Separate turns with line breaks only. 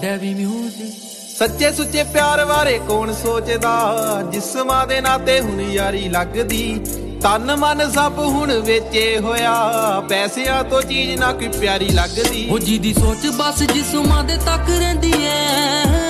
Davy music.
ਸੱਚੇ ਸੁੱਚੇ ਪਿਆਰ ਬਾਰੇ ਕੌਣ ਸੋਚਦਾ, ਜਿਸਮਾਂ ਦੇ ਨਾਤੇ ਹੁਣ ਯਾਰੀ ਲੱਗਦੀ। ਤਨ ਮਨ ਸਭ ਹੁਣ ਵੇਚੇ ਹੋਇਆ, ਪੈਸਿਆਂ ਤੋਂ ਚੀਜ਼ ਨਾ ਕੋਈ ਪਿਆਰੀ ਲੱਗਦੀ।
ਉਹ ਜਿਹਦੀ ਸੋਚ ਬਸ ਜਿਸਮਾਂ ਦੇ ਤੱਕ ਰਹਿੰਦੀ ਐ,